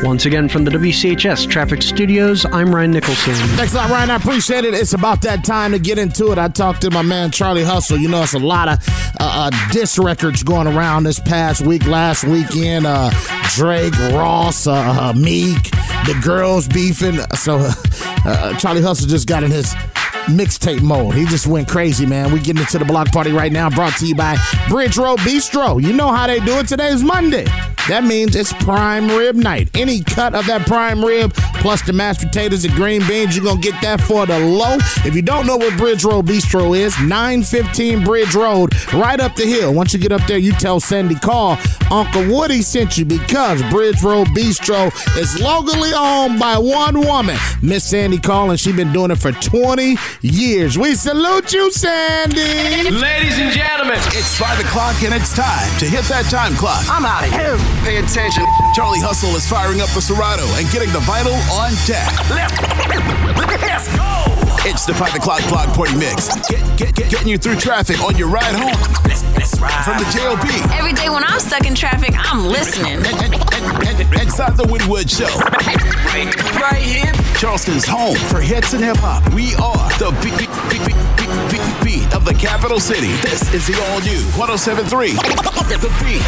Once again from the WCHS Traffic Studios, I'm Ryan Nicholson. Thanks a lot, Ryan. I appreciate it. It's about that time to get into it. I talked to my man, Charlie Hustle. You know, it's a lot of diss records going around this past week, last weekend. Drake, Ross, Meek, the girls beefing. So Charlie Hustle just got in his mixtape mode. He just went crazy, man. We getting into the block party right now, brought to you by Bridge Road Bistro. You know how they do it. Today is Monday. That means it's prime rib night. Any cut of that prime rib, plus the mashed potatoes and green beans, you're going to get that for the low. If you don't know what Bridge Road Bistro is, 915 Bridge Road, right up the hill. Once you get up there, you tell Sandy, call Uncle Woody sent you, because Bridge Road Bistro is locally owned by one woman, Miss Sandy Call, and she's been doing it for 20 years. We salute you, Sandy. Ladies and gentlemen, it's 5 o'clock and it's time to hit that time clock. I'm out of here. Pay attention. Charlie Hustle is firing up the Serato and getting the Vital on deck. Let's go. It's the 5 o'clock block party mix. Getting you through traffic on your ride home. Let's ride. From the JOB. Every day when I'm stuck in traffic, I'm listening. Inside the Woody Show. Right here. Charleston's home for hits and hip hop. We are the beat of the capital city. This is the all new 107.3. The Beat.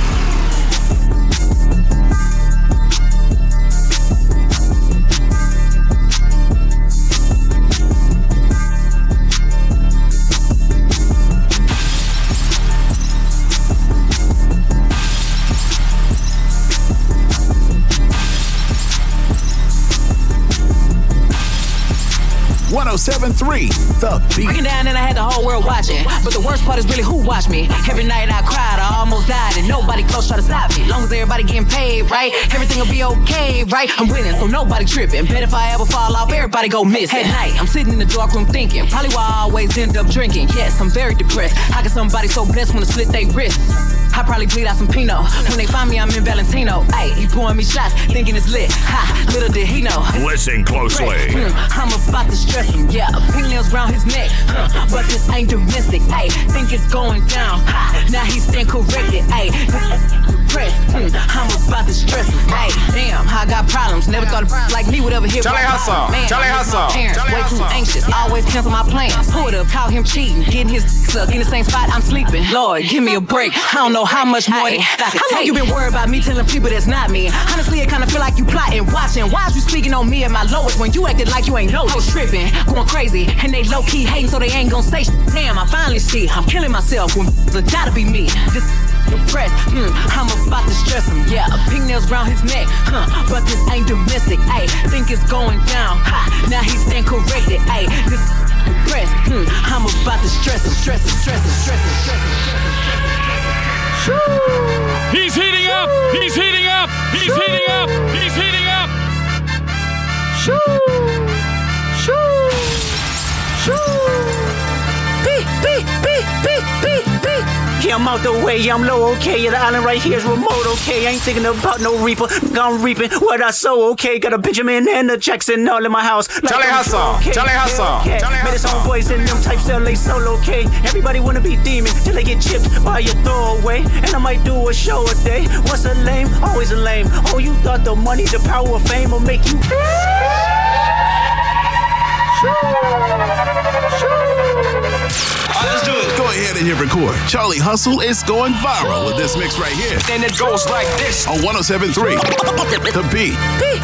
107.3, The Beat. Breaking down and I had the whole world watching. But the worst part is really who watched me. Every night I cried, I almost died, and nobody close tried to stop me. Long as everybody getting paid, right? Everything will be okay, right? I'm winning, so nobody tripping. Bet if I ever fall off, everybody go miss. At night, I'm sitting in the dark room thinking, probably why I always end up drinking. Yes, I'm very depressed. How can somebody so blessed wanna split their wrist? I probably bleed out some Pinot. When they find me, I'm in Valentino. Ayy, he pouring me shots, thinking it's lit. Ha, little did he know. Listen closely. I'm about to stress him, yeah. Pigtails round his neck, but this ain't domestic. Ayy, think it's going down. Ha, now he's stand corrected. Ayy, I'm about to stress him. Ayy, damn, I got problems. Never thought a like me would ever hit Charlie Hustle. Man, Charlie Hustle. My parents Charlie way Hustle. too anxious. Always cancel my plans. Pulled up, caught him cheating, getting his sucked in the same spot I'm sleeping. Lord, give me a break. I don't know how much more I could take. How long you been worried about me telling people that's not me? Honestly, it kinda feel like you plotting, watching. Why is you speaking on me at my lowest when you acted like you ain't know? I was tripping, going crazy, and they low key hating, so they ain't gon' say shit. Damn, I finally see I'm killing myself when it gotta be me. This depressed, I'm about to stress him. Yeah, pigtails round his neck, but this ain't domestic. Ayy, think it's going down. Ha, now he stand corrected. Ayy, this depressed, I'm about to stress him, stress him, stress him, stress him, stress him, stress him. He's heating up! He's heating up! He's heating up! He's heating up! Yeah, I'm out the way, yeah, I'm low, okay. Yeah, the island right here is remote, okay. I ain't thinking about no reaper. I'm reaping what I sow, okay. Got a Benjamin and a Jackson all in my house. Like Charlie Hustle. okay. Charlie Hustle. Okay. Charlie Made his Hustle. own boys and them types LA solo, okay. Everybody wanna be demon till they get chipped by your throwaway. And I might do a show a day. Once a lame, always a lame. Oh, you thought the money, the power of fame will make you. Let's do it. Go ahead and hit record. Charlie Hustle is going viral with this mix right here. And it goes like this. On 107.3, The Beat.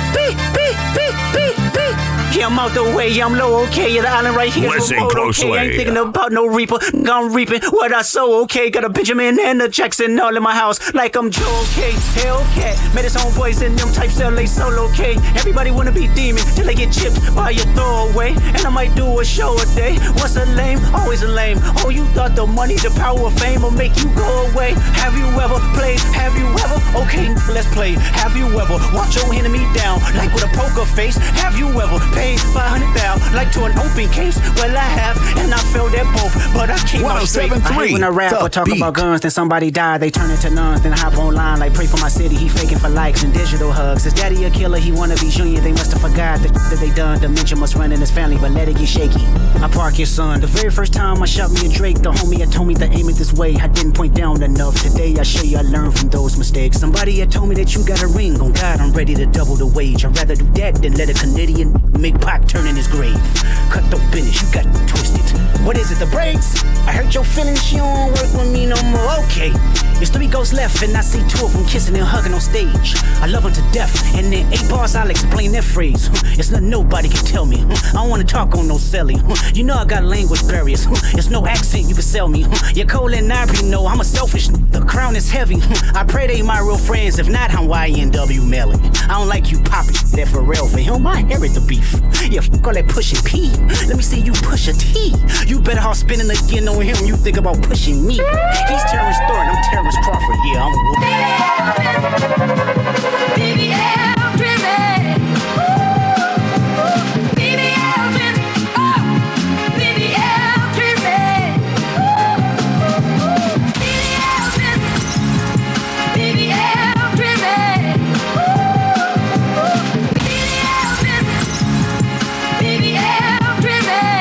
Yeah, I'm out the way, yeah, I'm low, okay. Yeah, the island right here is Listen remote, closely. okay. I ain't thinking about no reaper. I'm reaping what I sow, okay. Got a Benjamin and a Jackson all in my house. Like I'm Joe, okay. Hellcat. Made his own voice and them types LA solo, okay. Everybody wanna be demon till they get chipped by your throwaway. And I might do a show a day. Once a lame, always a lame. Oh, you thought the money, the power of fame will make you go away. Have you ever played? Have you ever? Okay, let's play. Have you ever watch your enemy down like with a poker face? Have you ever paid 500,000 like to an open case. Well, I have, and I felt that both, but I came out straight. I hate when I rap or talk about guns, then somebody die, they turn into nuns, then hop online like pray for my city. He faking for likes and digital hugs. His daddy a killer, he wanna be junior. They must have forgot that they done. Dementia must run in his family, but let it get shaky. I park your son. The very first time I shot me a Drake, the homie had told me to aim it this way. I didn't point down enough. Today I show you I learned from those mistakes. Somebody had told me that you got a ring. On God, I'm ready to double the wage. I'd rather do that than let a Canadian make Pac turn in his grave. Cut the business, you got twisted. What is it, the brakes? I hurt your feelings, you don't work with me no more. Okay, there's 3 ghosts left, and I see 2 of them kissing and hugging on stage. I love them to death, and in 8 bars I'll explain that phrase. It's nothing nobody can tell me. I don't wanna talk on no celly. You know I got language barriers. It's no accent you can sell me. You're Cole and Ivory, no, I'm a selfish. The crown is heavy. I pray they my real friends. If not, I'm YNW Melly. I don't like you popping that for real. For him, I inherit the beef. Yeah, fuck all that pushing P. Let me see you push a T. You better off spinning again on him. You think about pushing me. He's Terrence Thornton, I'm Terrence Crawford. Yeah, I'm BBL driven. BBL driven. Oh, BBL driven. BBL driven. BBL driven. BBL driven. BBL driven.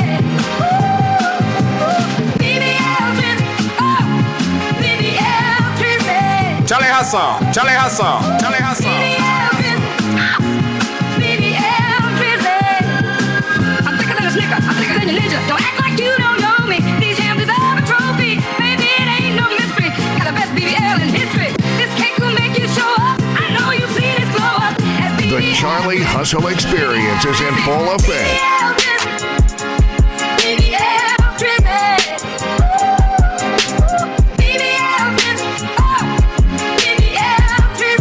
BBL driven. Oh, BBL driven. Charlie Hustle, Charlie Hustle, Charlie Hustle. Don't act like you don't know me. These hands deserve a trophy. Baby, it ain't no mystery. Got the best BBL in history. This cake will make you show up. I know you've seen this glow up. The Charlie Hustle Experience is in full effect. BBL driven. BBL driven. Oh, BBL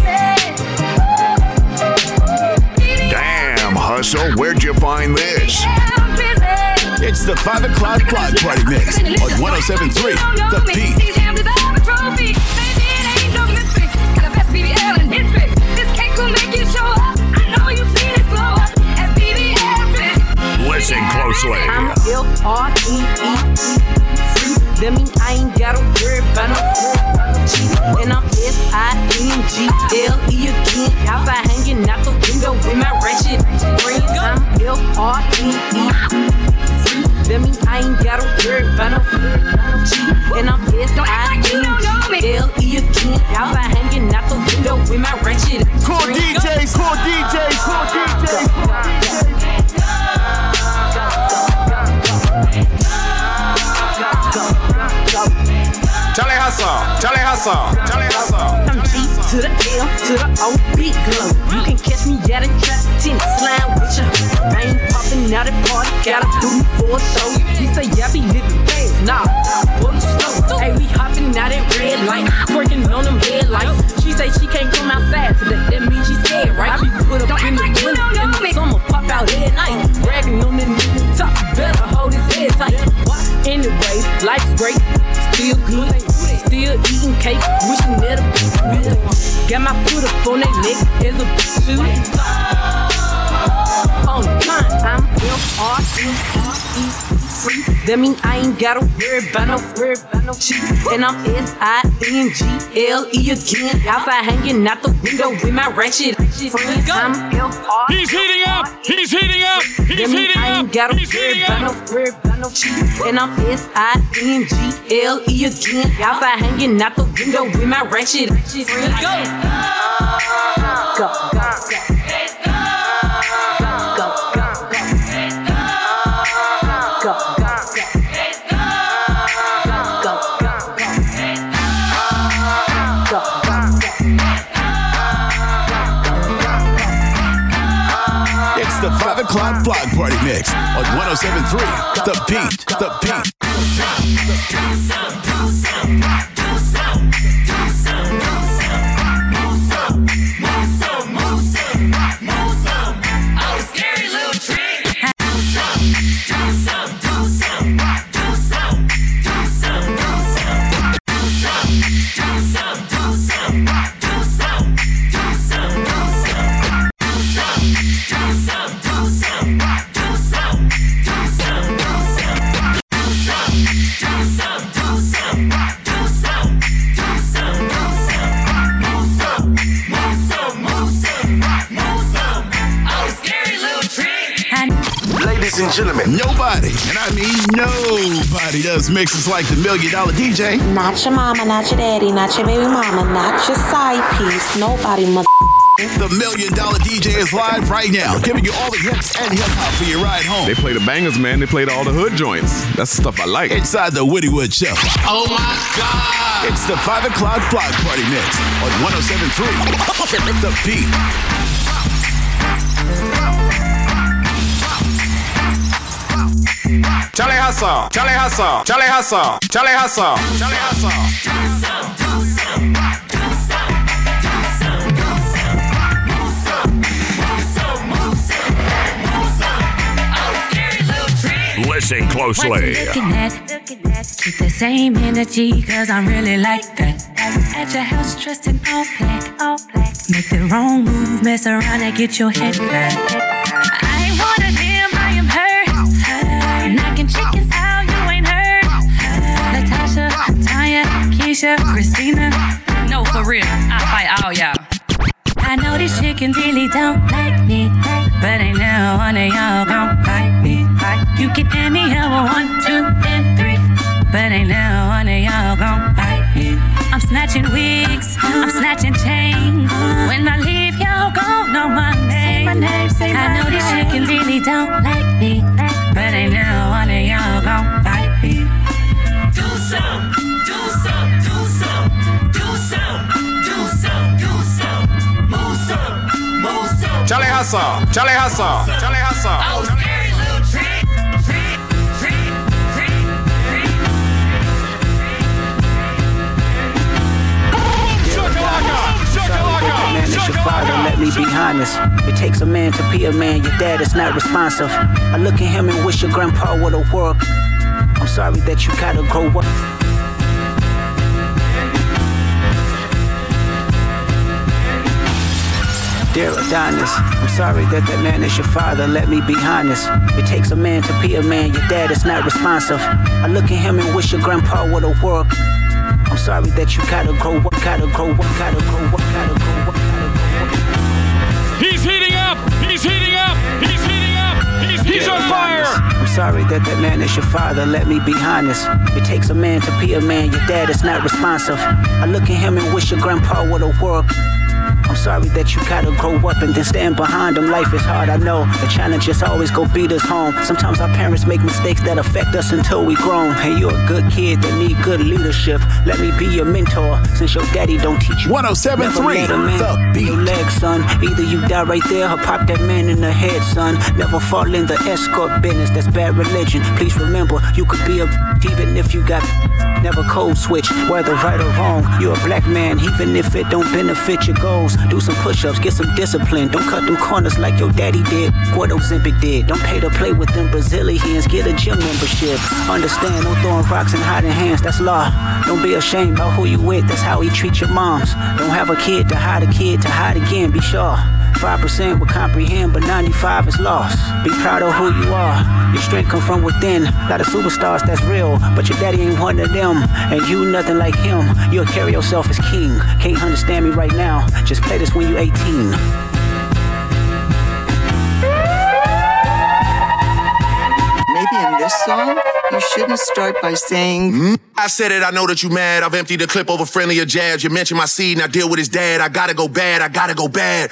driven. Damn, Hustle, where'd you find this? It's the 5 o'clock block party mix on 107.3 The Beat. These hands deserve a trophy. Baby, it ain't no mystery. Got the best BBL in history. This cake will make you show up. I know you've seen this glow up as BBL driven. Listen closely. I'm L-R-E-E. That mean I ain't gotta worry about no G. And I'm S-I-N-G-L-E again. Outside hanging out the window with my ratchet friends. I'm L-R-E-E. That mean I ain't gotta worry about no G. And I'm S-I-N-G-L-E again. Outside hanging out the window with my ratchet Cool DJs, cool DJs, cool DJs. Charlie Hustle, Charlie Hustle, Charlie Hustle. I'm G to the L to the O, big glow. You can catch me at a trap, tin slime with ya. I ain't popping out at party, gotta do me for a show. You say I be living fast, nah, boy you slow. Hey, we hopping out at red lights, twerking on them headlights. She say she can't come outside today, that means she's scared, right? I be put up in the winter, in the summer, pop out at night. Bragging on the new top, better hold his head tight. Anyway, life's great, still good. Still eating cake, wishing that a got my foot up on their neck as a shoe. On time, I'm L-R-E-E. That mean I ain't gotta worry about no G. And I'm S-I-N-G-L-E again. Outside hanging out the window with my ratchet friends. I'm L-R-E-E. He's heating up! He's heating up! He's heating I ain't up! gotta He's worry heating about up! no G. And I'm S-I-N-G-L-E again. Outside hanging out the window with my ratchet friends. Go! Go, go, go. It's the 5 o'clock block party mix on 107.3 The Beat, The Beat. ladies and gentlemen. Nobody, and I mean nobody, does mixes like the $1 Million DJ. Not your mama, not your daddy, not your baby mama, not your side piece. Nobody, mother. The $1 Million DJ is live right now, giving you all the hits and hip-hop for your ride home. They play the bangers, man. They played all the hood joints. That's the stuff I like. Inside the Woody Wood Show. Oh my God! It's the 5 o'clock block party mix on 107.3. The Beat. Charlie Hustle, Charlie Hustle, Charlie Hustle, Charlie Hustle, Charlie Hustle. Listen closely. What you looking at? Keep the same energy, cause I'm really like that. At your house dressed in all black. Make the wrong move, mess around and get your head back. I ain't one of them, I am her. Knocking chickens out, you ain't heard. Natasha, Tanya, Keisha, Christina. No, for real, I fight all y'all. I know these chickens really don't like me, but ain't no one of y'all gon' fight me. You can end me over 1, 2, and 3, but ain't no one of y'all gon' fight me. I'm snatching wigs, I'm snatching chains. When I leave, y'all gon' know my name. I know these chickens really don't like me, but ain't no one of y'all gon' fight me. Do some, do some, do some, do some, do some, do some. Move some, move some. Charlie Hustle, Charlie Hustle, Charlie Hustle. Oh, scary little trick. Man, it's your father, let me be honest. It takes a man to be a man, your dad is not responsive. I look at him and wish your grandpa would've worked. I'm sorry that you gotta grow up. Dear Adonis, I'm sorry that man is your father, let me be honest. It takes a man to be a man, your dad is not responsive. I look at him and wish your grandpa would've worked. I'm sorry that you gotta grow up, gotta grow up, gotta grow up, gotta grow up, gotta grow up. He's heating up! He's heating up! He's heating up! He's on fire! I'm sorry that man is your father, let me be honest. It takes a man to be a man, your dad is not responsive. I look at him and wish your grandpa would've worked. I'm sorry that you gotta grow up and then stand behind them. Life is hard, I know. The challenges always go beat us home. Sometimes our parents make mistakes that affect us until we grown. Hey, you're a good kid that need good leadership. Let me be your mentor, since your daddy don't teach you. 107.3, The Beat. Your leg, son. Either you die right there or pop that man in the head, son. Never fall in the escort business, that's bad religion. Please remember, you could be a even if you got never code switch, whether right or wrong. You're a black man, even if it don't benefit your goals. Do some push-ups, get some discipline. Don't cut them corners like your daddy did, what Ozempic did. Don't pay to play with them Brazilians, get a gym membership. Understand, no throwing rocks and hiding hands, that's law. Don't be ashamed about who you with, that's how he treat your moms. Don't have a kid to hide again, be sure. 5% will comprehend, but 95 is lost. Be proud of who you are. Your strength come from within. Lot of superstars that's real, but your daddy ain't one of them. And you nothing like him. You'll carry yourself as king. Can't understand me right now. Just play this when you 18. Maybe in this song, you shouldn't start by saying, I said it, I know that you mad. I've emptied the clip over friendlier jabs. You mentioned my seed, now deal with his dad. I gotta go bad, I gotta go bad.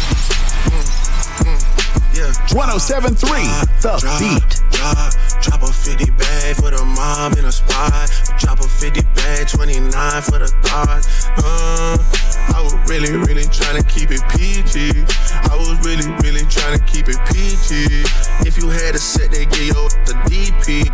107.3, The Beat. Drop a 50 bag for the mom in a spot. Drop a 50 bag, 29 for the thought. I was really, really trying to keep it PG. I was really, really trying to keep it PG. If you had a set, they give you the DP.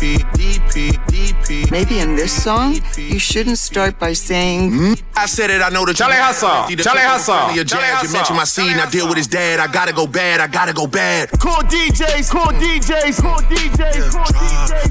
maybe in this song, you shouldn't start by saying, I said it, I know that Charlie Hustle, Charlie Hustle, You mentioned my seed, now deal with his dad. I gotta go bad, I gotta go bad. Call DJs, call DJs, call DJs, call DJs.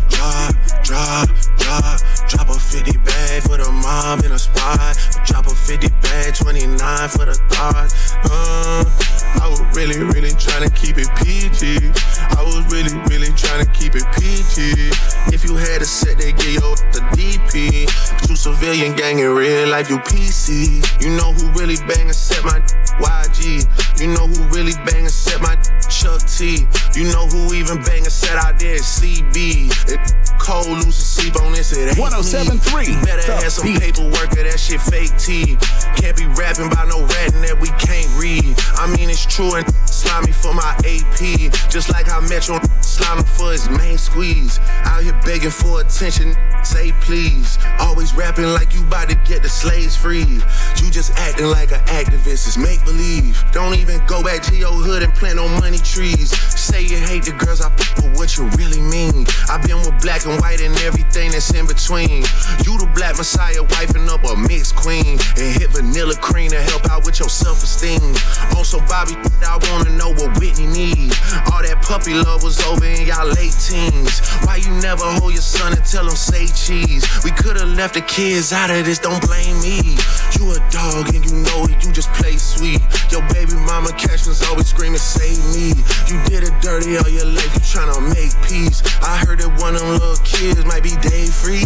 Drop a 50 bag for the mom in a spot. Drop a 50 bag, 29 for the thought. I was really, really trying to keep it PG. I was really, really trying to keep it PG. If you had a set, they give you the DP. True civilian gang in real life, you PC. You know who really bang and set my YG. You know who really bang and set my Chuck T. JT. You know who even banging set out there? CB. It cold, losing sleep on this. It ain't 107.3. You better have some paperwork or that shit fake T. Can't be rapping about no ratting that we can't read. I mean, it's true and slimy for my AP. Just like how Metro slimy for his main squeeze. Out here begging for attention, say please. Always rapping like you about to get the slaves freed. You just acting like an activist, it's make believe. Don't even go back to your hood and plant no money trees. Say you hate the girls, I fuck with what you really mean. I've been with black and white and everything that's in between. You the black messiah, wifing up a mixed queen. And hit vanilla cream to help out with your self-esteem. On some Bobby, I wanna know what Whitney need. All that puppy love was over in y'all late teens. Why you never hold your son and tell him say cheese? We could've left the kids out of this, don't blame me. You a dog and you know it, you just play sweet. Your baby mama captions always screaming, save me. You did it dirty all your life, you tryna make peace. I heard that one of them little kids might be day free.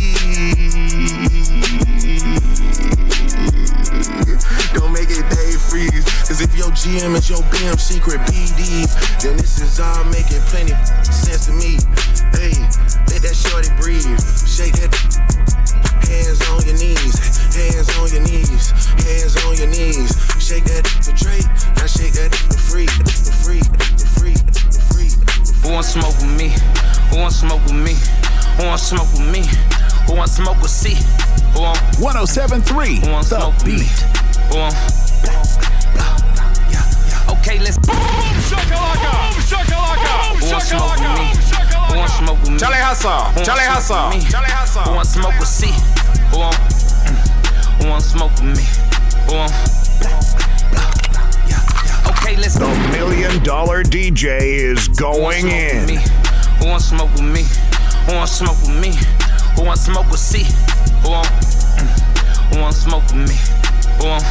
Don't make it day freeze. Cause if your GM is your BM secret BD, then this is all making plenty sense to me. Hey, let that shorty breathe. Shake that. Hands on your knees. Hands on your knees. Hands on your knees. Shake that for Drake. Now shake that for free. For free. For free. For free. Who want smoke with me? Who want smoke with me? Who want smoke with me? Who want smoke with C? Who want 107.3. Who want smoke with me? Who want? Okay, let's boom shakalaka. Boom shakalaka. Who want smoke with me? Who want smoke with me? Charlie Hustle. Charlie Hustle. Charlie Hustle. Who want smoke with C? Who want? Who want smoke with me? Who want? Okay, let's go. The $1 Million DJ is going in. Who want smoke with me? Who want smoke with me? Who want smoke with C? Who want? Who want smoke with me? Who want?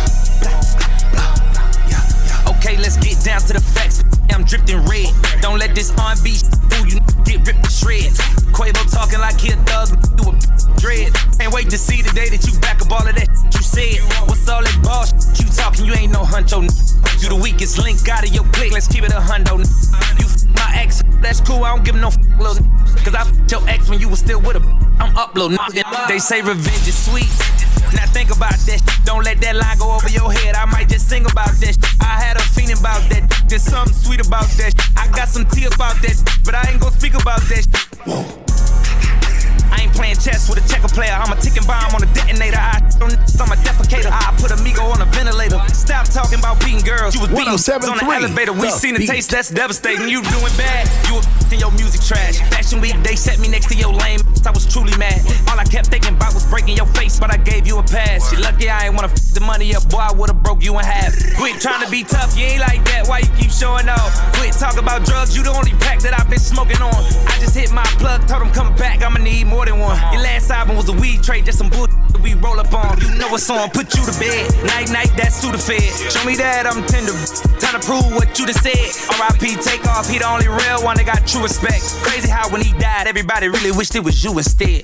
Okay, let's get down to the facts. I'm dripped in red. Don't let this R&B fool you get ripped to shreds. Quavo talking like he a thug, you a dread. Can't wait to see the day that you back up all of that you said. What's all that bullshit you talking? You ain't no huncho. You the weakest link out of your clique. Let's keep it a hundo. You my ex, that's cool. I don't give no little. Cause I your ex when you was still with her. I'm uploading. They say revenge is sweet. Now think about that. Don't let that line go over your head. I might just sing about that. I had a feeling about that. There's something sweet about that. I got some tea about that, but I ain't gon' speak about that. Whoa. I ain't playing chess with a checker player. I'm a ticking bomb on a detonator. I'm a defecator. I put Amigo on a ventilator. Stop talking about beating girls. You was beating on the elevator. We seen the taste that's devastating. You doing bad. You in your music trash. Fashion week, they set me next to your lame. I was truly mad. All I kept thinking about was breaking your face, but I gave you a pass. You lucky I ain't wanna f the money up, boy. I would've broke you in half. Quit trying to be tough. You ain't like that. Why you keep showing off? Quit talking about drugs. You the only pack that I've been smoking on. I just hit my plug. Told him come back. I'ma need more than one. Your last album was a weed trade, just some bullshit that we roll up on. You know what's on, put you to bed. Night, night, that's Sudafed. Show me that I'm tender. Time to prove what you just said. R.I.P. Takeoff, he the only real one that got true respect. Crazy how when he died, everybody really wished it was you instead.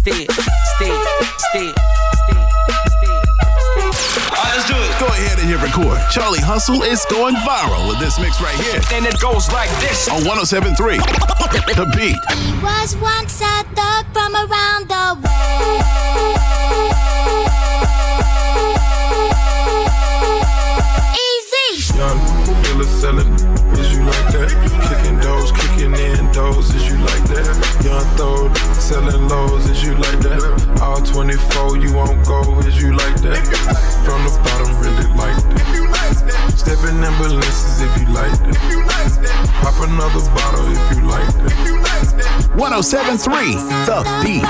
Alright, let's do it. Go ahead and hit record. Charlie Hustle is going viral with this mix right here. And it goes like this. On 107.3. The Beat. He was once a thug from around the way. Easy. Young killer selling. Is you like that? Kicking doors, kicking in doors. Is you like that? Young throw selling lows. Is you like that? All 24 you won't go. Is you like that? From the bottom really like that. Stepping ambulances if you like that. Pop another bottle if you like that. 107.3 The Beat.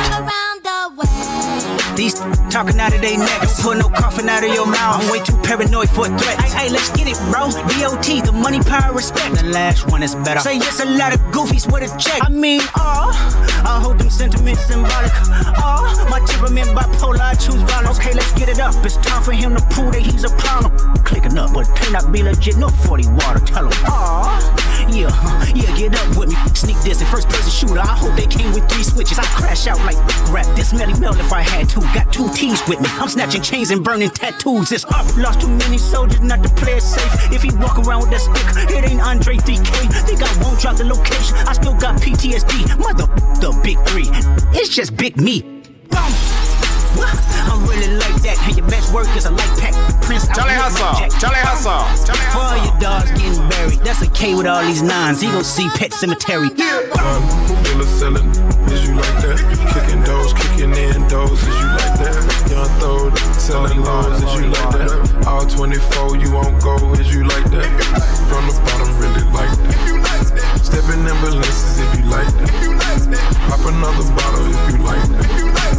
These talking out of their neck, don't put no coughing out of your mouth. I'm way too paranoid for a threat. Hey, let's get it, bro. DOT, the money, power, respect. The last one is better. Say yes, a lot of goofies with a check. I mean, I hold them sentiments symbolic. My temperament bipolar, I choose violence. Okay, let's get it up. It's time for him to prove that he's a problem. Clicking up, but cannot be legit. No 40 water, tell him. Yeah, get up with me. Sneak this and first person shooter. I hope they came with 3 switches. I crash out like rap. This Melly Mel if I had to. Got 2 T's with me. I'm snatching chains and burning tattoos. It's up. Lost too many soldiers not to play it safe. If he walk around with that stick, it ain't Andre 3K. Think I won't drop the location. I still got PTSD. Mother the big 3. It's just big me. Boom. I'm really like that. And your best work is a light pack. Prince Charlie Hustle. Charlie Hustle. For all your dogs getting buried. That's a K with all these 9s. He gon' see Pet Cemetery. Dealer selling, is you like that? Kicking doors, kicking in doors, is you like that? Young Throw, selling lows, is you like that? All 24, you won't go, is you like that? From the bottom, really like that. Stepping in balances, if you like that. Pop another bottle, if you like that.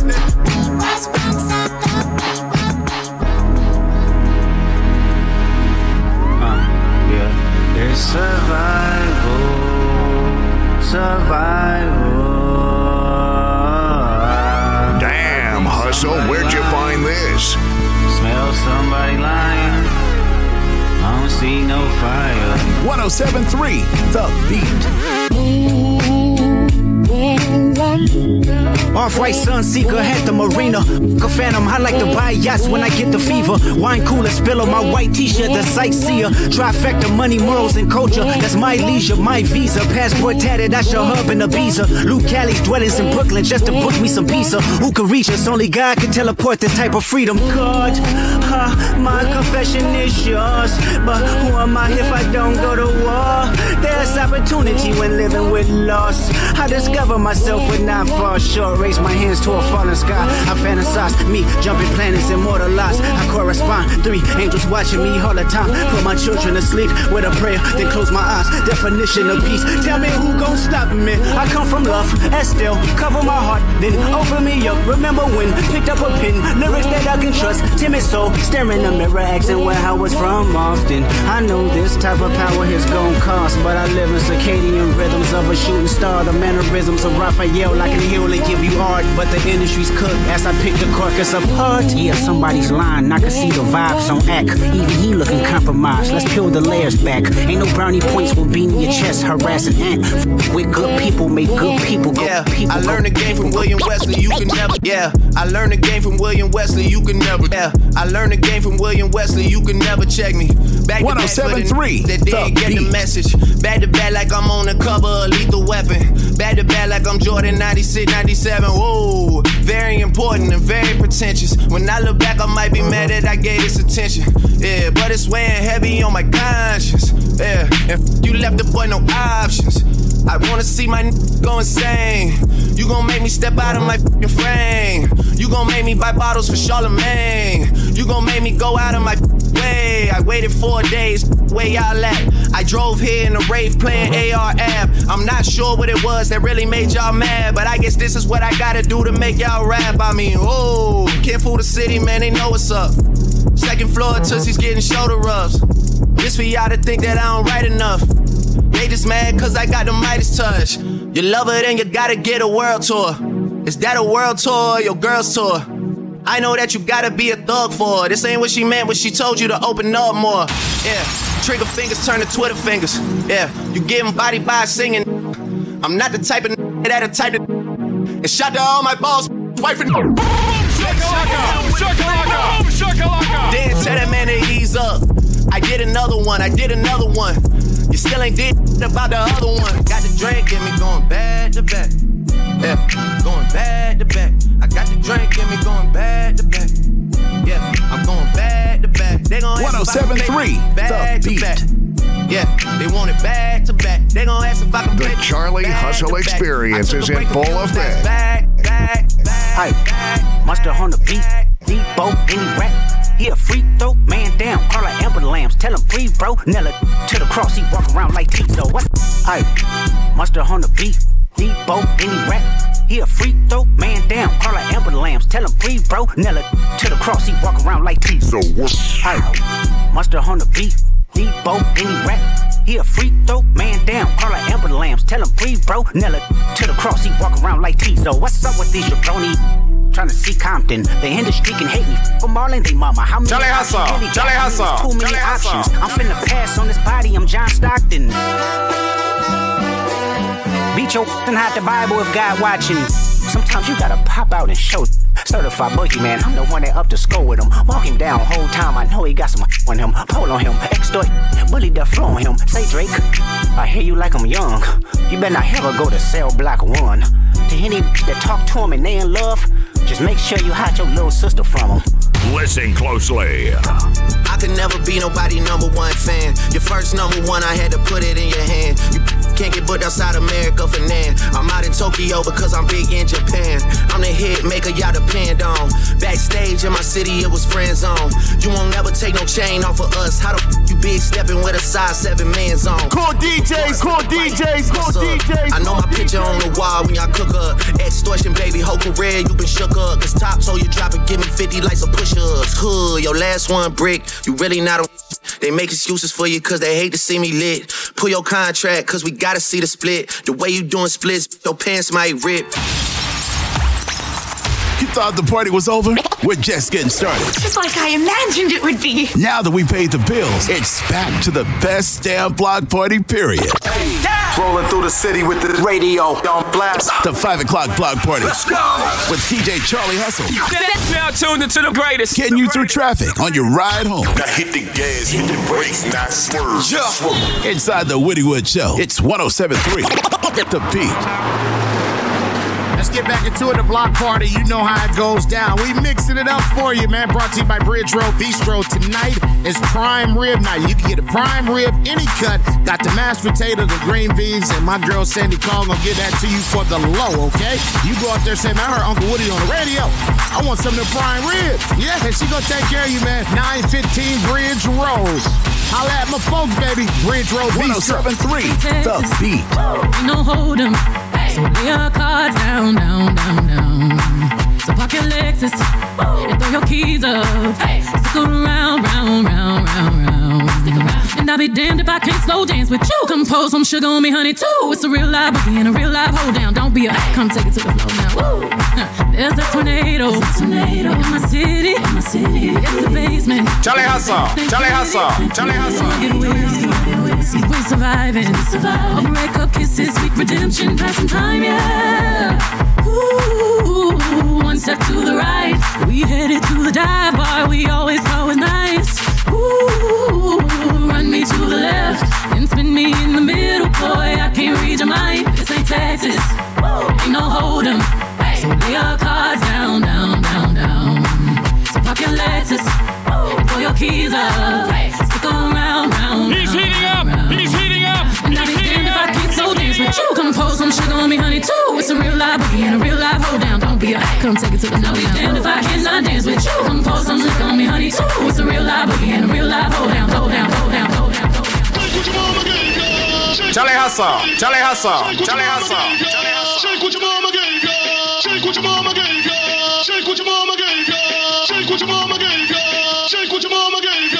Yeah, there's survival. Damn, Hustle, where'd you find this? Smell somebody lying. I don't see no fire. 107.3 The Beat. Off-white Sunseeker had the marina. A phantom, I like to buy yachts when I get the fever. Wine cooler, spill on my white t-shirt, the sightseer. Trifecta, money, morals, and culture. That's my leisure, my visa. Passport tatted, that's your hub in Ibiza. Luke Callie's dwellings in Brooklyn just to book me some pizza. Who can reach us? Only God can teleport this type of freedom. God, my confession is yours. But who am I if I don't go to war? There's opportunity when living with loss. I discover myself when I fall short. Raise my hands to a falling sky. I fantasize me jumping planets, immortalized. I correspond. 3 angels watching me all the time. Put my children to sleep with a prayer, then close my eyes. Definition of peace. Tell me who gon' stop me? I come from love, and still cover my heart, then open me up. Remember when picked up a pen, lyrics that I can trust. Timid soul, staring in the mirror, asking where I was from often. I know this type of power is gon' cost, but I live in circadian rhythms of a shooting star. The mannerisms of Raphael, I can heal and give you art, but the industry's cooked as I pick the carcass apart. Yeah, somebody's lying, I can see the vibes on act. Even he looking compromised, let's peel the layers back. Ain't no brownie points will be in your chest, harassing ant. With good people, make good people go. Yeah, I learned the game from William Wesley, you can never. Yeah, I learned the game from William Wesley, you can never. Yeah, I learned the game from William Wesley, you can never check me. Back to 107.3 that didn't get the message. Back to back like I'm on the cover of Lethal Weapon. Back to back like I'm Jordan 96, 97. Whoa, very important and very pretentious. When I look back, I might be mad that I gave this attention. Yeah, but it's weighing heavy on my conscience. Yeah, and you left the boy no options. I wanna see my go insane. You gon' make me step out of my fucking frame. You gon' make me buy bottles for Charlemagne. You gon' make me go out of my way. I waited 4 days, where y'all at? I drove here in a rave playing AR-AB. I'm not sure what it was that really made y'all mad, but I guess this is what I gotta do to make y'all rap. I mean, oh, can't fool the city, man, they know what's up. Second floor, Tootsie's getting shoulder rubs. Just for y'all to think that I don't write enough. They just mad cause I got the Midas touch. You love her, then you gotta get a world tour. Is that a world tour or your girl's tour? I know that you gotta be a thug for her. This ain't what she meant when she told you to open up more. Yeah, trigger fingers turn to Twitter fingers. Yeah, you getting body by singing. I'm not the type of that'll type of. And shout to all my balls, wife and. Boom, shakalaka, shakalaka, shakalaka. Then tell that man to ease up. I did another one. You still ain't did about the other one. Got the drink, get me going back to back. Yeah, going back to back. I got the drink, get me going back to back. Yeah, I'm going back to back. They gon' ask if I can play back to back. Yeah, they want it back to back. They gon' ask if I can play the Charlie Hustle Experience is in full effect. Hey, Monster on the beat, Debo, any rap. He a freak throw, man down, call like Amber Lambs. Tell him breathe, bro. Nella to the cross, he walk around like Tito. What? Hey, Monster on the beat, Debo, any rap. He a freak throw, man down, call like Amber Lambs. Tell him breathe, bro. Nella to the cross, he walk around like Tito. Hey, Monster on the beat, Debo, any rap. He a freak throw, man down, call like Amber Lambs. Tell him breathe, bro. Nella to the cross, he walk around like Tito. What's up with these jabroni? Trying to see Compton, the industry can hate me. From Marlon, they mama. How many Charlie Hustle, really Charlie Hustle, too many Charlie options. Hustle. I'm finna pass on this body, I'm John Stockton. Get your and hide the Bible if God watching you. Sometimes you gotta pop out and show. Certified boogeyman, I'm the one that up to score with him. Walking down whole time, I know he got some on him. Pull on him, extort, bully the flow on him. Say Drake, I hear you like I'm young. You better not ever go to cell block 1. To any that talk to him and they in love, just make sure you hide your little sister from him. Listen closely. I could never be nobody #1 fan. Your first #1, I had to put it in your hand. You can't get booked outside America for Nan. I'm out in Tokyo because I'm big in Japan. I'm the hit maker y'all depend on. Backstage in my city, it was friend zone. You won't never take no chain off of us. How the you big stepping with a size 7 man's on? Call DJs, call DJs, call DJs. I know my picture on the wall when y'all cook up. Extortion, baby, whole career you been shook up. Cause top told you drop it, give me 50 like some push-ups. Hood, your last one brick, you really not a. They make excuses for you cause they hate to see me lit. Pull your contract cause we gotta see the split. The way you doing splits, your pants might rip. You thought the party was over? We're just getting started. Just like I imagined it would be. Now that we paid the bills, it's back to the best damn block party, period. Rolling through the city with the radio on blast. The 5 o'clock block party. Let's go! With DJ Charlie Hustle. Now tuned into the greatest. Getting you through traffic on your ride home. Now hit the gas, hit the brakes, not swerve. Yeah. Inside the Woodywood Show, it's 107.3. The Beat. Let's get back into it, the block party. You know how it goes down. We mixing it up for you, man. Brought to you by Bridge Road Bistro. Tonight is prime rib night. You can get a prime rib, any cut. Got the mashed potato, the green beans, and my girl Sandy Call gonna get that to you for the low, okay? You go out there and say, man, I heard Uncle Woody on the radio. I want some of the prime ribs. Yeah, and she gonna take care of you, man. 915 Bridge Road. Holla at my folks, baby. Bridge Road Bistro. 107.3, The Beat. No hold 'em. So lay your cards down, down, down, down. So park your Lexus and throw your keys up. Stick around, round, round, round, round. Stick around. And I'll be damned if I can't slow dance with you. Come pour some sugar on me, honey, too. It's a real live boogie and a real live hold down. Don't be a come take it to the floor now. Woo. There's a tornado. In my city. In the basement. Charlie Hustle. Charlie Hustle. Charlie Hustle. We're surviving. Breakup kisses, sweet redemption, passing time, yeah. Ooh, one step to the right. We headed to the dive bar. We always was nice. Ooh, run me to the left and spin me in the middle, boy. I can't read your mind. This ain't Texas. Ain't no hold 'em. So lay your cards down, down, down, down. So park your Lexus and throw your keys up. Stick around, round. He's heating up. He's heating up. And I'll be damned if I can't slow dance with you. Come pour some sugar on me, honey, too. It's a real live boogie and a real live hold down. Don't be a come take it to the floor. I'll be damned if I cannot dance with you. Come pour some sugar on me, honey, too. It's a real live boogie and a real live hold down, hold down, hold down, hold down, hold down. Charlie Hustle. Charlie Hustle. Charlie Hustle. Charlie Hustle. Shake what your mama gave ya. Shake what your mama gave ya. Shake what your mama gave ya. Shake what your mama gave ya. Shake what your mama gave ya.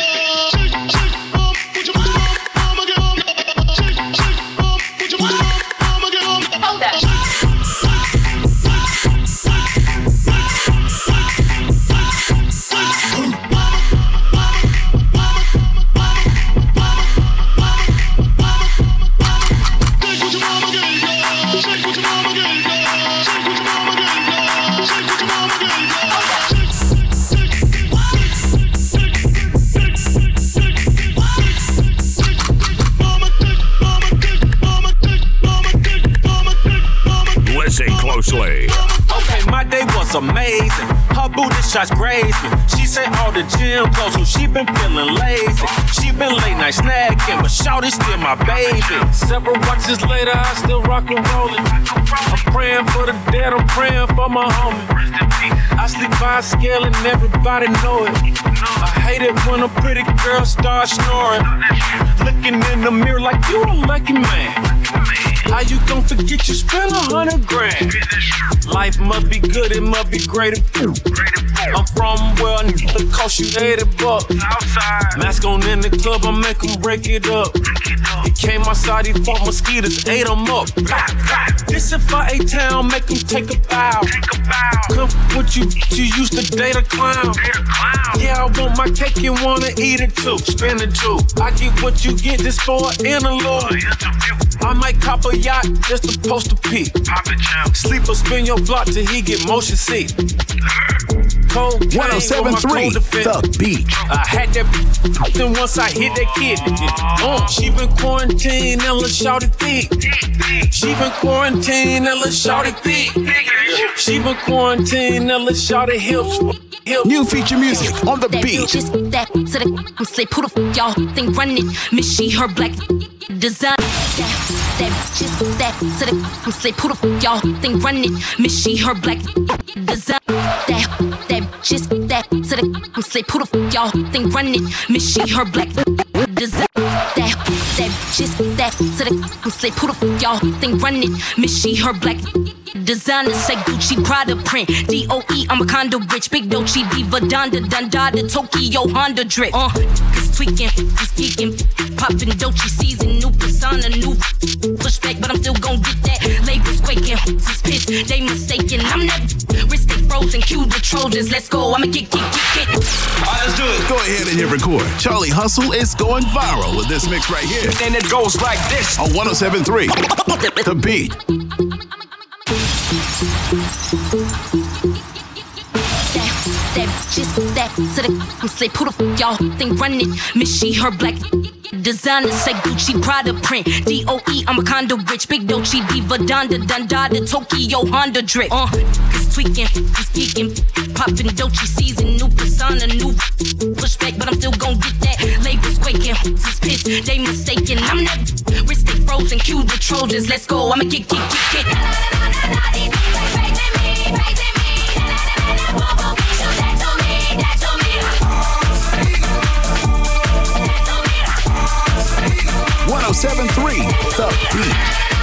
Closely. Okay, my day was amazing. Her booty shots grazed me. She said all the gym clothes, so she been feeling lazy. She been late night snacking, but shawty's still my baby. Several watches later, I still rock and rollin'. I'm praying for the dead, I'm praying for my homie. I sleep by a scale and everybody know it. I hate it when a pretty girl starts snoring. Looking in the mirror like you a lucky man. How you gon' forget you spent $100 grand? Life must be good, it must be great. I'm from where a nigga cost you $80. Mask on in the club, I make him break it up. He came outside, he fought mosquitoes, ate him up. This if I A-Town, make him take a bow. Come with you used to date a clown. Yeah, I want my cake, you wanna eat it too. Spin it too. I get what you get, this for an interlude. I might cop a yacht just to post a peep. Pop it, champ. Sleep or spin your block till he get motion sick. Cold 107.3 The Beat. I had that then once I hit that kid. She been quarantined and let's shout it thick. She been quarantined and let's shout it thick. She been quarantined and let's shout it hips. New feature music on The Beat. Just that to the say, who the f y'all think run it? Miss she her black design. That just that to the say, who the f y'all think run it? Miss she her black design. That just that to the say, who the f y'all think run it? Miss she her black design. That just that to the say, who the f y'all think run it? Miss she her black designer say Gucci Prada print DOE I'm a condo rich big Dolce Diva Donda Dundada Tokyo Honda drip cause tweaking just geeking popping Dolce season new persona new pushback but I'm still gon' get that labels quaking just pissed they mistaken I'm that wrist they frozen cue the Trojans let's go I'ma get alright let's do it go ahead and hit record Charlie Hustle is going viral with this mix right here and it goes like this on 107.3 The Beat. That just that to the say who the f y'all think run it? Miss she her black designer say Gucci Prada print DOE I'm a condo rich big Dolce Diva Donda Dundada Tokyo Honda drip cause tweaking just geeking popping Dolce season new persona new pushback but I'm still gon' get that labels quaking just pissed they mistaken I'm that wrist they frozen cue the Trojans let's go I'ma get .107.3 The Beat.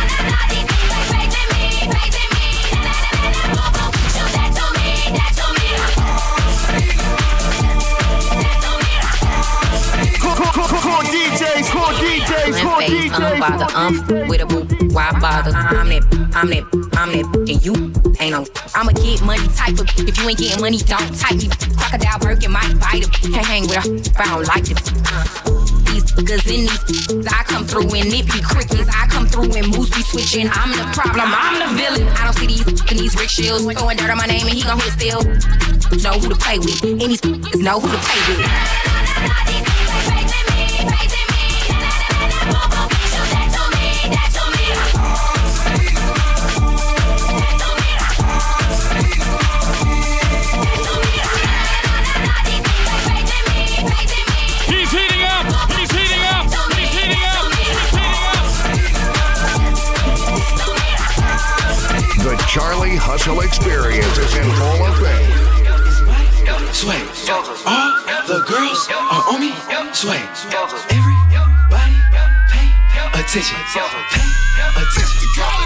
With a boo, why bother? I'm that, and you ain't no. I'ma get money type of. If you ain't getting money, don't type me. Crocodile Birkin might bite him. Can't hang with her if I don't like it. These niggas in these, I come through and it be crickets. I come through and moves be switching. I'm the problem, I'm the villain. I don't see these rich shills throwing dirt on my name and he gon' hit still. Know who to play with, and these niggas know who to play with. The Charlie Hustle Experience is in full effect. Sway, all the girls are on me. Sway, everybody pay attention. Pay attention.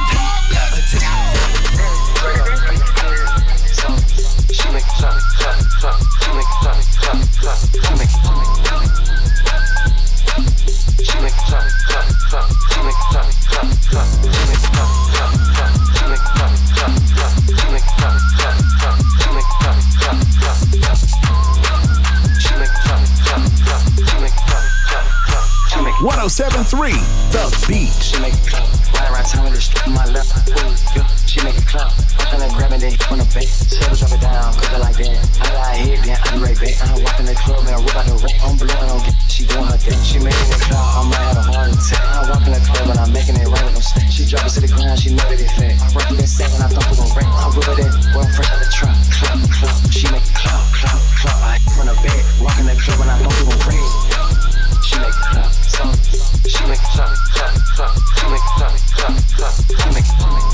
She make it clap, clap, clap. She make it clap, clap, clap. She make it clap, clap, clap. She make it clap, clap, clap. She make it clap, clap, clap. She make it clap, clap, clap. She make it clap, clap, clap. She make it clap, clap, clap. She make it clap, clap, clap. She make it clap, clap, clap. She make it clap, clap, clap. She make it 107.3 The Beat. She make it clap. Right around town with a strip in my left. Yeah, she make it clap. I'm gonna grab it, then on the bait. Settle drop it down, cause I like that. I lie here, then I right back. I walk in the club and I rip out the rack. I'm blowing on get. She doing her thing. She making it clap. I might have a heart attack. I walk in the club and I'm making it right with no snake. She drop it to the ground, she know that it fat. I rock it in set when I thought we gon' wreck. I rip it in, well, I'm fresh out the trap. Clap, clap. She make it clap, clap, clap. I from the bed, walk in the club and I thought we gon' wreck. She make it clap, clap. She make it clap, clap, clap. She make it clap, clap, clap. She make it clap.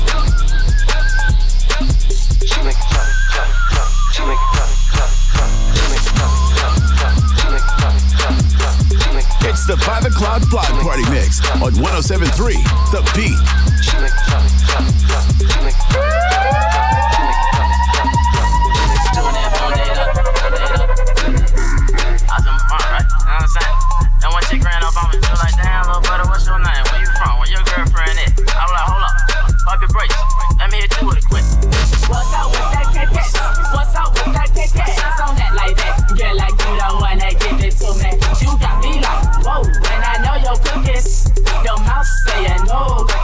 She make it clap, clap, clap. She make it clap, clap, clap. She make it clap, clap, clap. She make it clap, clap, clap. She make it clap. It's the 5 o'clock block party mix on 107.3 The Beat. She make it clap, clap, clap. She make it clap, clap, clap. She make it clap, clap, clap. Doing that, on that up, on that up. I was in the front, right? You know what I'm saying? And one chick ran up on me, she was like, damn, little brother, what's your name? Where you from? Where your girlfriend at? I was like, hold up, pop your brakes. Let me hit you with a quick. What's up with that KK? What's up with that KK? Shots on that like that. Girl, like you the one that give it to me. You got me like, whoa. When I know your cookies, your mouth saying no.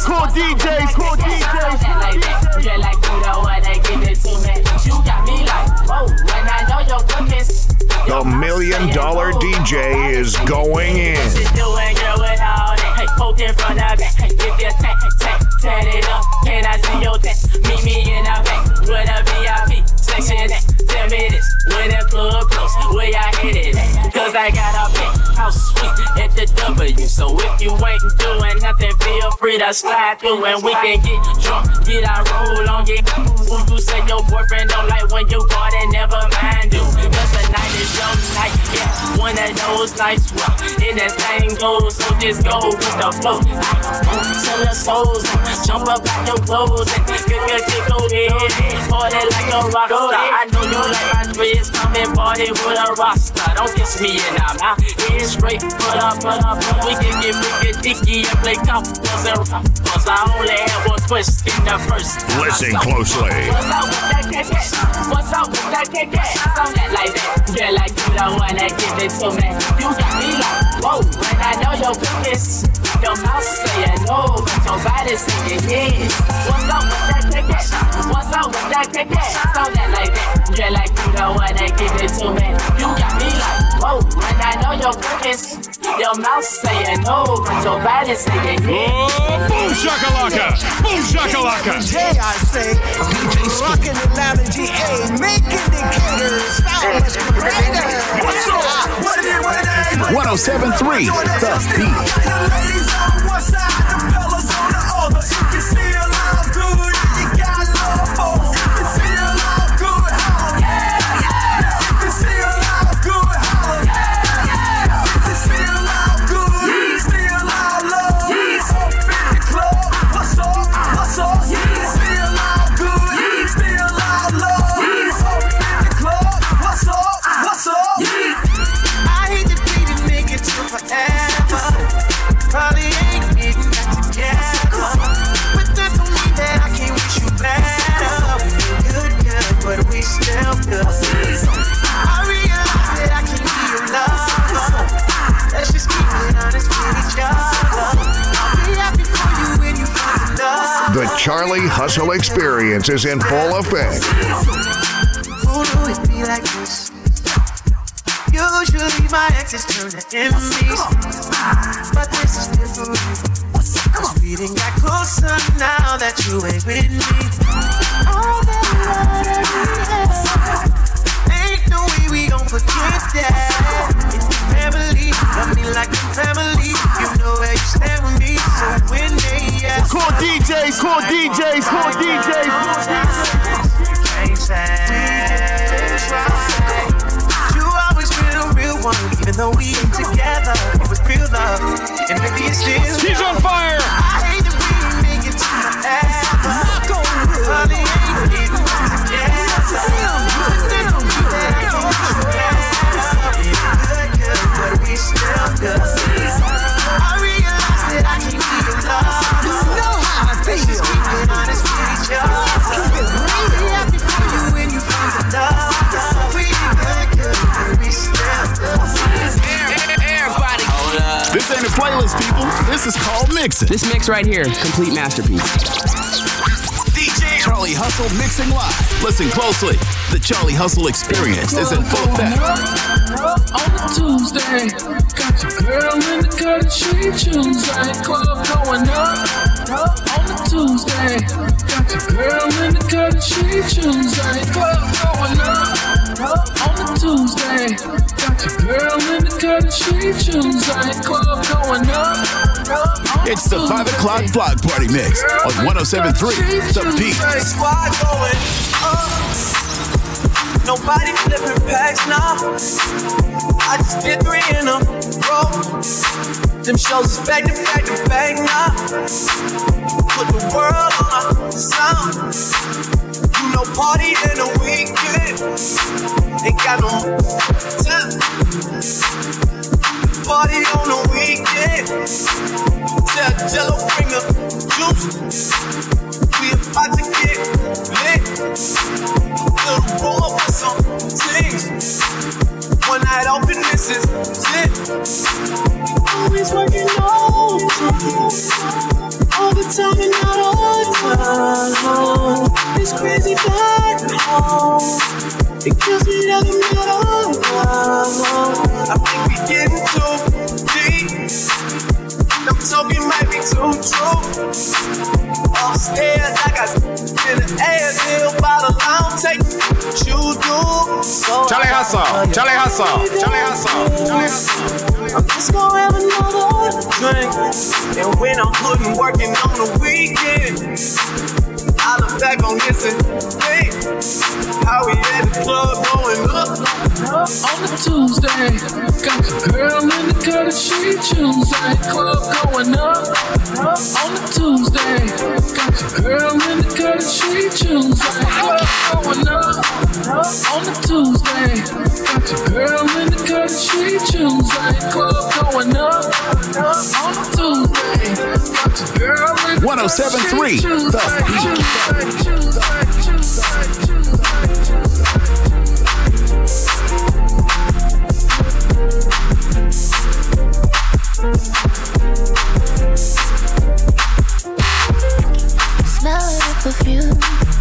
Cool DJs, cool DJs. Like that, just like you the one that give it to me. You got me like, whoa, when I know your cookies. The $1 Million DJ is going in. Doing girl with all that. Hey, poking from the back. Hey, if you tat it up, can I see your text? Meet me in the back with a VIP section. Tell me this, when the club close, where y'all hit it at? Cause I got a penthouse suite at the W. So if you ain't doing nothing, feel free to slide through and we can get drunk, get our roll on, get who you say your boyfriend don't like when you party, never mind do. Cause the night is your night, yeah, one of those nights where and that thing goes, so just go with the flow. Tell the souls, jump up out your clothes and go ahead, party like a rock star. I know you like my dreads, come and party with a rock star. Don't kiss me and I'm out here straight, put up. We can get freaking dicky and play comp and rock. Cause I only have one twist in the first. Listen closely. What's up with that KK? What's up with that KK? Don't act like that. Yeah, like you the one that give it to me. You got me like, whoa, when I know your cookies. Your mouth saying no, but your body saying yes. What's up with that KK? What's up with that KK? Don't act like that. Yeah, like you the one that give it to me. You got me like, whoa, when I know your cookies. Your mouth saying no, but your body saying yes. Oh, boom shakalaka! Boom shakalaka! Today I say, rockin' the Lavin GA, making the caterers sound much greater. What's up? What it is? 107.3 The Beat. Ladies on one side, the fellas on the other. You can still love good, you got love for. You can still love good, holla. You can still love good, holla. You can still love good, you still love love. Up in the club, what's up? What's up? You can still love good, you still love love. Up in the club, what's up? What's up? I hate to be the nigga till forever. Probably ain't getting back together, but that don't mean that I can't wish you better. We good, but we still good. I realize that I can't be your lover. Let's just keep it honest with each other. I'll be happy for you when you find love. The Charlie Hustle Experience is in full effect. Who knew it'd be like this? Usually my exes turn to enemies, but this is different. Cause we done got closer now that you ain't with me. All that love that we have, ain't no way we gon' forget that. It's the family, love me like a family. You know where you stand with me, so when they ask, Cool DJs, cool DJs, cool DJs. can't say. Even though we ain't together, it was real love, and maybe it's still. He's on fire! I hate that we ain't make it to forever. But it ain't getting together. Good, but we still good. I realize that I can't be your love. You know how I feel. Just keep it honest with each other. I'll be happy for you when you find the love. We good, but we still good. This ain't a playlist, people. This is called mixing. This mix right here, complete masterpiece. DJ Charlie Hustle mixing live. Listen closely. The Charlie Hustle Experience is in full effect. On a Tuesday, got your girl in the cut, she Tuesday. Club going up. On a Tuesday, got your girl in the cut, she Tuesday. Club going up. On a Tuesday, got your girl in the cut, she Tuesday. Club going up. It's the 5 o'clock vlog party mix on 107.3 The Beat. Squad going up. Nobody flipping packs now. I just did 3 in a row. Them shows is back to back to back now. Put the world on a sound. You know, party in the weekend. Ain't got no time. Party on the weekend. Tell Jello bring a juice. We about to get lit. Fill the room up with some things. One night off and this is it. Always working overtime. All the time back home. It kills me that I'm not alone. I think we getting too deep. I'm talking might be too true. Upstairs, I got in the air, deal bottle. I don't take what you do. So Charlie Hustle, Charlie Hustle, Charlie Hustle, Charlie Hustle. I'm just gonna have another drink. And when I'm putting working on the weekend, I look back on this and think how we at the club going up. On the Tuesday, got your girl in the cut and she Tuesday. Club going up. On the Tuesday, got your girl in the cut and she Tuesday. Club going up. On the Tuesday, got your girl in the cut and she Tuesday. Club going up. On the Tuesday, got your girl in the 107.3 The Beat. Smell of perfume.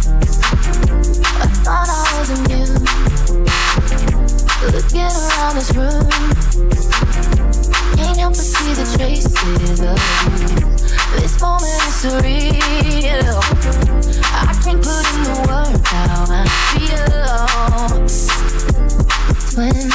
I thought I was immune. Looking around this room, can't help but see the traces of you. This moment is surreal. I can't put in the work how I feel. When?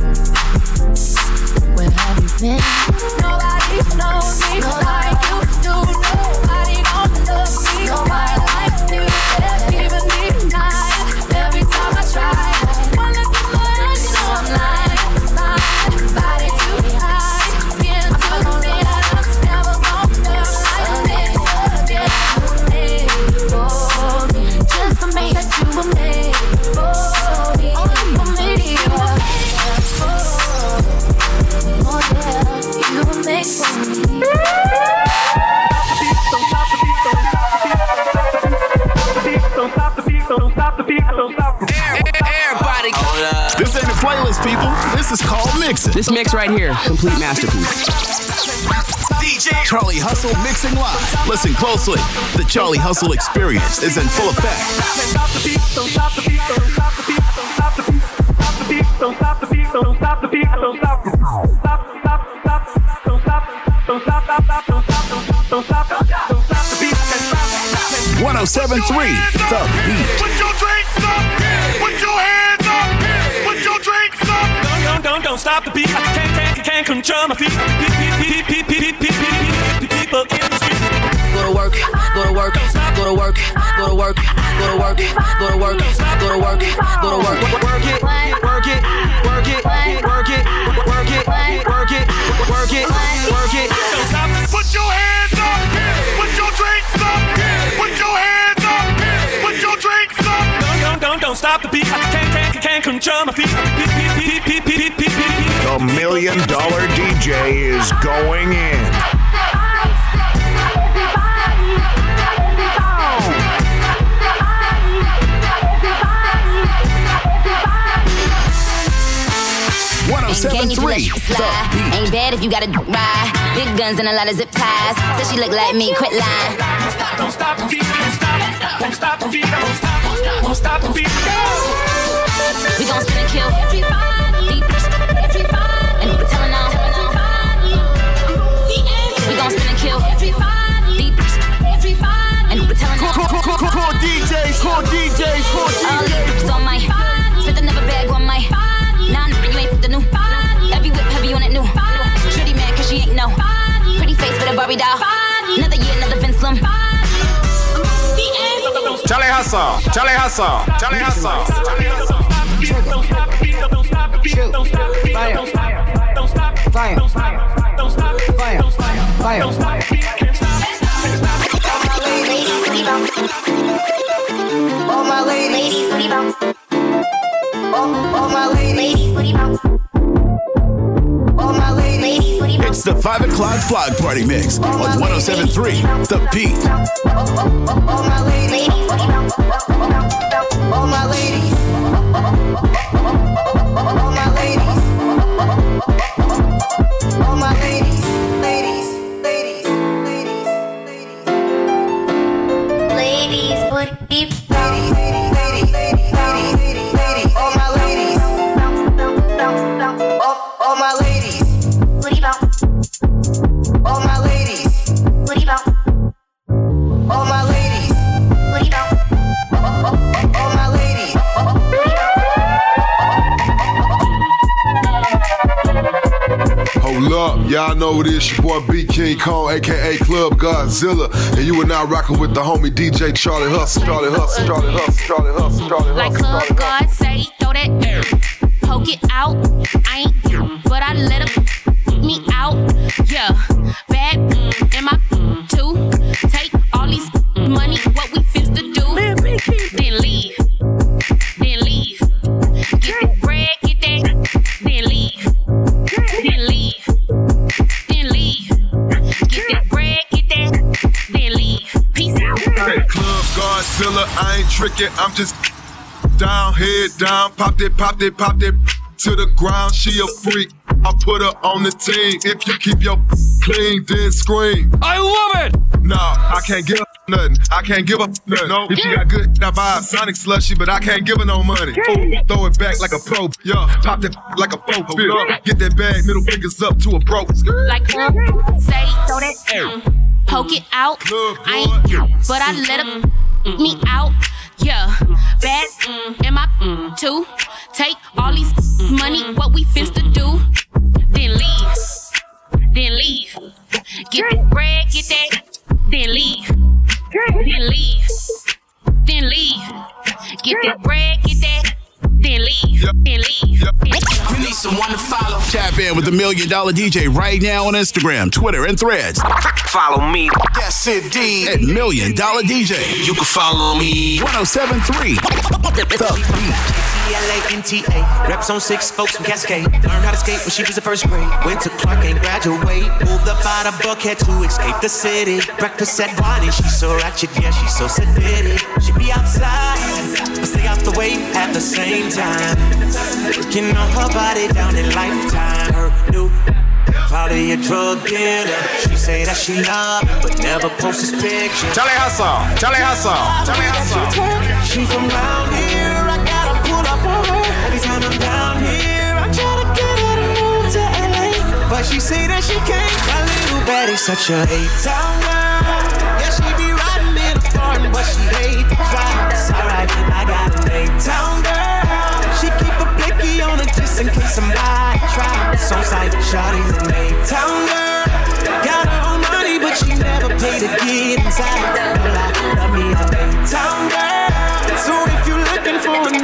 Where have you been? Nobody knows me like you do. Nobody gon' love me. Nobody like you. They're giving me night every time I try. Wanna get my eyes, you know I'm lying. Body too high, skin too thin. Never gon' feel like this again. Made for me, just for me. That you were made for me. Only for me, you were made for me. Oh yeah, you were made for me. Don't stop the beat, don't stop the beat, don't stop the beat. Everybody, this ain't a playlist, people. This is called mixing. This mix right here, complete masterpiece. DJ Charlie Hustle mixing live. Listen closely. The Charlie Hustle experience is in full effect. Stop the beat, don't stop the beat, don't stop the beat, don't stop the beat, stop the beat, don't stop the beat, don't stop the beat, don't stop, stop, stop, stop, don't stop, don't stop, stop, stop, don't stop, don't stop, don't stop the beat, and stop. 107.3 The Beat. Put your drinks up, put your hands up, put your drinks up. Don't stop the beat. I can't control my feet. People in the street. Go to work, go to work, go to work, go to work, go to work, go to work, go to work, go to work. Work it, work it, work it, work it, work it, work it, work it, work it. Don't stop. Put your hands up, put your drinks up, put your hands up, put your drinks up. Don't stop the beat. I can't control my feet. The $1 Million DJ is going in. Can you do that slide? Ain't bad if you got a ride. Big guns and a lot of zip ties. Said she look like me, quit lying. Don't stop the beat, don't stop, don't stop the beat, don't stop, don't stop the beat. We gon' spin and kill everybody, and we're telling on. We gon' spin and kill everybody, and we're telling on. Call DJs, call DJs, call DJs. All these on my, spent another bag on my. Nah, you ain't the new. Every whip heavy on it new. Shorty mad cause she ain't know. Pretty face with a Barbie doll. Another year, another Vince Lum. Charlie Hustle, Charlie Hustle, Charlie Hustle, Charlie Hustle. Don't stop the beat, don't stop the beat, don't stop the beat, don't stop, don't stop, fire, don't stop, don't stop, fire, don't stop, fire, don't stop the beat, can't stop, All my ladies, booty bounce. All my ladies, booty bounce. All my ladies, booty bounce. It's the 5 o'clock vlog party mix on 107.3 The Beat. All my ladies, booty bounce. All my ladies. All my ladies. All my ladies. Ladies, ladies, ladies, ladies. Ladies, booty, ladies, ladies. up? Y'all know who it is. Your boy B King Kong, aka Club Godzilla, and you are now rocking with the homie DJ Charlie Hustle. Charlie Hustle. Charlie Hustle. Charlie Hustle. Charlie Hustle. Like Club God say, throw that poke it out. I ain't, but I let him me out. Yeah, bad in my two. Take all these money, what we finna do? Then leave. Then leave. Get the bread, get that. Then leave. Then leave. Then leave. Get that bread, get that. Then leave. Peace out. Hey, Club Godzilla, I ain't tricking, I'm just down, head down, pop it to the ground. She a freak, I put her on the team. If you keep your clean, then scream. I love it. Nah, I can't give her nothing. I can't give her nothing. No, if she got good, I buy a Sonic slushy, but I can't give her no money. Ooh, throw it back like a pro, yeah. Pop that like a faux bill. Get that bag, middle fingers up to a broke. Like Club say, throw that poke it out. I ain't, but I let him me out. Yeah, bad in my two. Take all these money, what we finna do? Then leave. Then leave. Get the bread, get that. Then leave. Then leave. Then leave. Get the bread, get that. Then leave. Then leave. You need someone to follow. Tap in with the $1 Million DJ right now on Instagram, Twitter, and Threads. Follow me. That's it, D. At $1 Million DJ. You can follow me. 107.3. The Beat. T-L-A-N-T-A. Reps on 6 spokes from Cascade. Learned how to skate when she was in first grade. Went to Clark, ain't graduate. Moved up out of Buckhead to escape the city. Breakfast at Bonnie, she's so ratchet, yeah, she's so sedated. She be outside, but stay out the way at the same time. Working on her body down in Lifetime. Her new probably a drug dealer. She say that she love him, but never posts his picture. Charlie Hustle. Charlie Hustle. Charlie Hustle. She from round here, I gotta pull up on her. Every time I'm down here, I try to get her to move to LA, but she say that she can't. My little baddie's such a A-town girl. Yeah, she be riding in a foreign, but she hate the drive. It's alright, I got an A-town girl. She keep a blicky on her just in case somebody try. So sight, shawty's an A-town girl. Got her own money, but she never paid to get inside. Love me a A-town girl. So if you're looking for a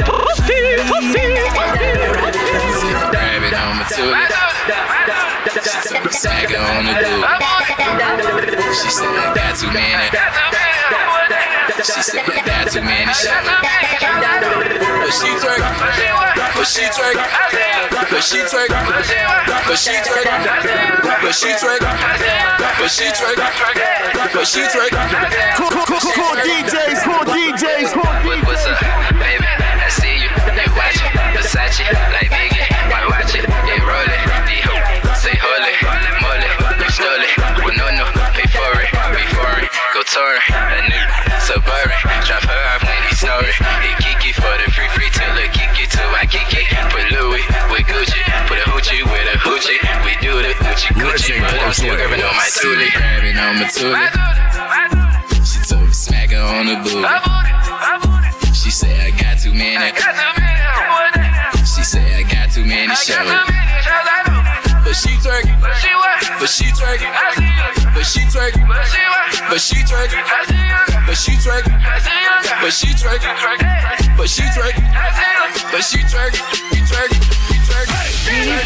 grab it on my tulip. She took me smacking on the dude. She said I got too many. She said I got too many shows. But she twerking. But she twerking. But she twerking. But she twerking. But she twerking. But she twerking. But she twerking. Cool DJs. Cool DJs. What's up, baby? I see you. They watching Versace like Biggie. Why watch it? They rollin'. The hoop. Say holy, moly. You stole it. Well, no. Pay for it. Before it. Go touring. A new Suburban. Drop her off when he snoring. Hit Kiki for the free till the Kiki to my Kiki. Put Louis with Gucci. Put a hoochie with a hoochie. We do the Gucci. But I'm still grabbing on my toolie. Grabbing on my toolie. She told me smacking on the booty. She said I got too many. She said I got too many shows. But she twerking. But she twerking. But she twerking. But she twerking. But she twerking. But she twerking. But she twerking. But she twerking. You twerking. You twerking. Kitty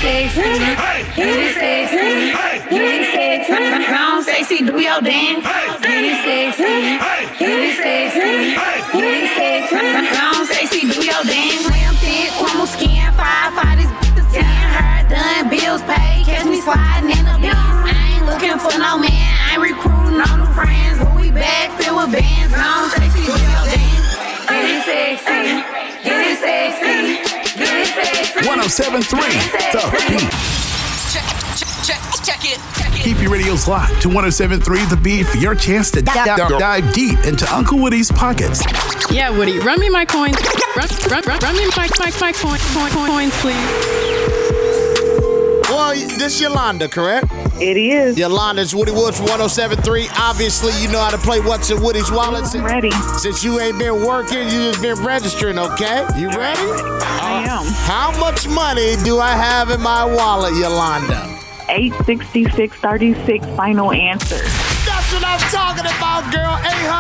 sexy. Kitty sexy. Brown sexy. Do your dance. Kitty sexy. Kitty sexy. Kitty sexy. Brown sexy. Do your dance. Slim thick, crumble skin. 5'5" this to 10. Her done, bills paid. Catch me sliding in the beat. I ain't looking for no man. I ain't recruiting no new friends. But we back filled with bands. Brown sexy. Do your dance. Kitty sexy. Kitty sexy. Kitty sexy. 107.3 The Beat. Check it. Keep your radios locked to 107.3 The Beat for your chance to dive deep into Uncle Woody's pockets. Yeah, Woody, run me my coins. Run me my coins, please. Well, this Yolanda, correct? It is. Yolanda's Woody Woods 107.3. Obviously, you know how to play What's in Woody's Wallet. I'm ready. Since you ain't been working, you just been registering, okay? You ready? I am. How much money do I have in my wallet, Yolanda? $866.36 final answer. That's what I'm talking about, girl.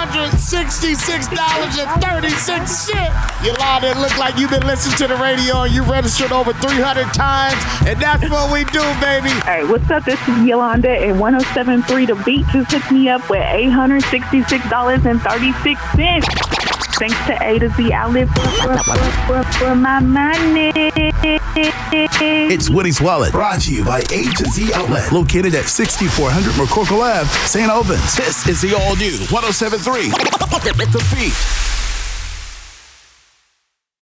$866.36. Yolanda, it look like you've been listening to the radio and you registered over 300 times, and that's what we do, baby. Hey, what's up? This is Yolanda at 107.3 The Beat. Just hooked me up with $866.36. Thanks to A to Z Outlet for my money. It's Woody's Wallet, brought to you by A to Z Outlet, located at 6400 McCorkle Ave, St. Albans. This is the all-new 107.3 The Beat.